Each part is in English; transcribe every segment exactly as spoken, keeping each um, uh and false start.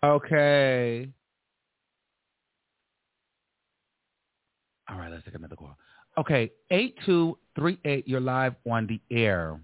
Okay. All right, let's take another call. Okay, eight two three eight, you're live on the air.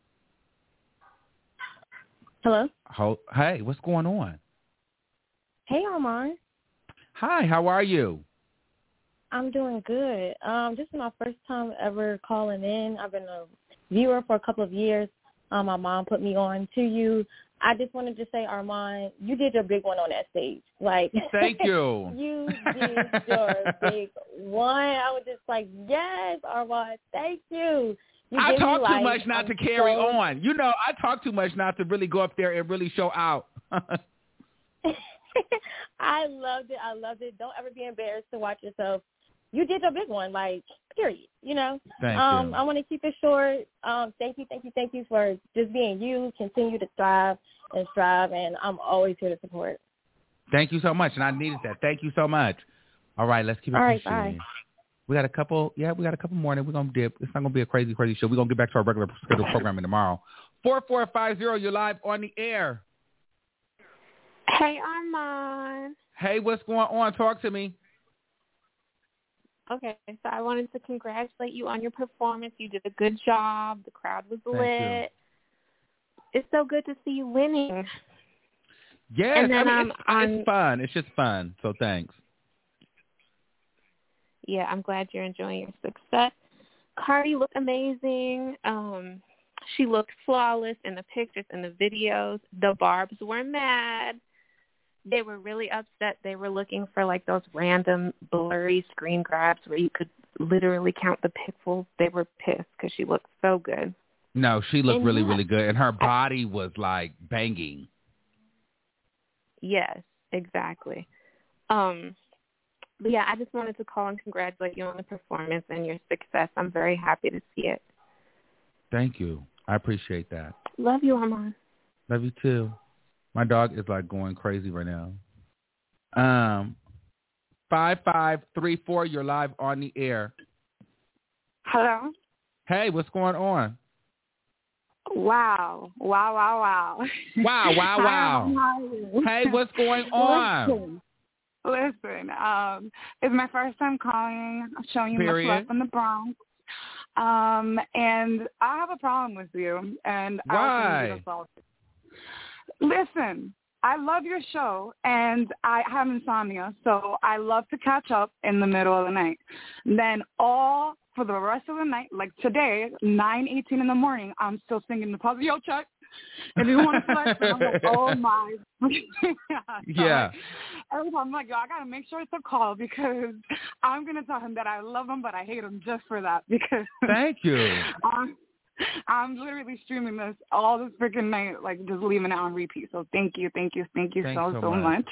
Hello? Ho- hey, what's going on? Hey, Armand. Hi, how are you? I'm doing good. Um, this is my first time ever calling in. I've been a viewer for a couple of years. Um, my mom put me on to you. I just wanted to say, Armand, you did your big one on that stage. Like, thank you. You did your big one. I was just like, yes, Armand, thank you. you I talk too life. much not I'm to carry so... on. You know, I talk too much not to really go up there and really show out. I loved it. I loved it. Don't ever be embarrassed to watch yourself. You did your big one, like, period, you know. Thank um, you. I want to keep it short. Um, thank you, thank you, thank you for just being you. Continue to thrive and strive, and I'm always here to support. Thank you so much, and I needed that. Thank you so much. All right, let's keep it All right, pushing. bye. We got a couple, yeah, we got a couple more, and we're going to dip. It's not going to be a crazy, crazy show. We're going to get back to our regular scheduled programming tomorrow. four four five zero, you're live on the air. Hey, Armand. Hey, what's going on? Talk to me. Okay, so I wanted to congratulate you on your performance. You did a good job. The crowd was lit. It's so good to see you winning. Yes, and then, I mean, um, it's, on, it's fun. It's just fun, so thanks. Yeah, I'm glad you're enjoying your success. Cardi looked amazing. Um, she looked flawless in the pictures and the videos. The Barbs were mad. They were really upset. They were looking for, like, those random blurry screen grabs where you could literally count the pixels. They were pissed because she looked so good. No, she looked and really, yeah, really good, and her body was, like, banging. Yes, exactly. Um, but, yeah, I just wanted to call and congratulate you on the performance and your success. I'm very happy to see it. Thank you. I appreciate that. Love you, Armand. Love you, too. My dog is, like, going crazy right now. Um, five five three four, you're live on the air. Hello? Hey, what's going on? Wow. Wow, wow, wow. Wow, wow, wow. Hey, what's going on? Listen, listen um, it's my first time calling, showing you Period. much love from the Bronx. Um, and I have a problem with you. And Why? I Listen, I love your show, and I have insomnia, so I love to catch up in the middle of the night. Then all for the rest of the night, like today, nine eighteen in the morning, I'm still singing the puzzle. Yo, Chuck, if you want to flex, and I'm like, oh, my. yeah. So yeah. Like, every time I'm like, yo, I got to make sure it's a call because I'm going to tell him that I love him, but I hate him just for that because. Thank you. I'm, I'm literally streaming this all this freaking night, like just leaving it on repeat. So thank you, thank you, thank you Thanks so, so so much. much.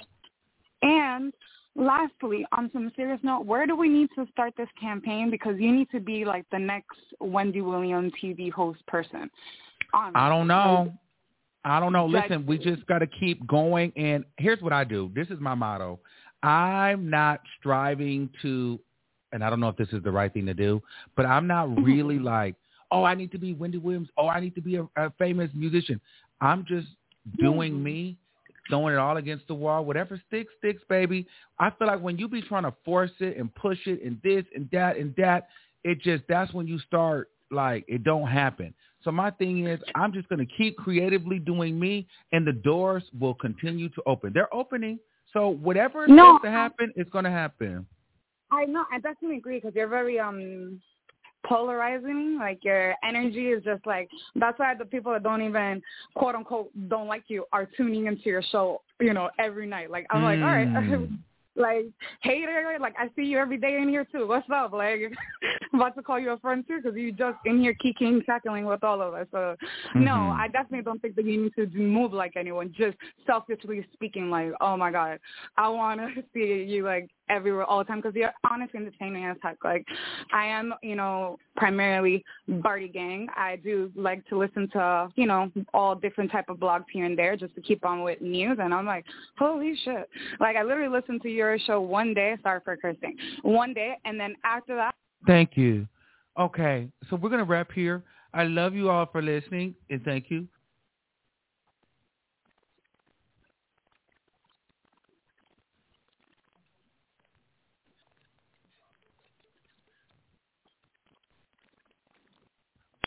And lastly, on some serious note, where do we need to start this campaign? Because you need to be like the next Wendy Williams T V host person. Honestly. I don't know. I don't know. Like, Listen, we just got to keep going. And here's what I do. This is my motto. I'm not striving to, and I don't know if this is the right thing to do, but I'm not really like, oh, I need to be Wendy Williams. Oh, I need to be a, a famous musician. I'm just doing mm-hmm. me, throwing it all against the wall. Whatever sticks, sticks, baby. I feel like when you be trying to force it and push it and this and that and that, it just, that's when you start, like, it don't happen. So my thing is, I'm just going to keep creatively doing me, and the doors will continue to open. They're opening. So whatever is no, supposed to happen, it's going to happen. I know. I definitely agree because you're very um polarizing. Like your energy is just like, that's why the people that don't even quote unquote don't like you are tuning into your show, you know, every night. Like I'm mm. like, all right. Like, hater, like, I see you every day in here, too. What's up? Like, I'm about to call you a friend, too, because you just in here kicking, cackling with all of us. So, mm-hmm. no, I definitely don't think that you need to move like anyone, just selfishly speaking, like, oh, my God, I want to see you, like, everywhere all the time because you're honestly entertaining as heck. Like, I am, you know, primarily Barty Gang. I do like to listen to, you know, all different type of blogs here and there just to keep on with news. And I'm like, holy shit. Like, I literally listened to your show one day. Sorry for cursing. One day. And then after that. Thank you. Okay. So we're going to wrap here. I love you all for listening, and thank you.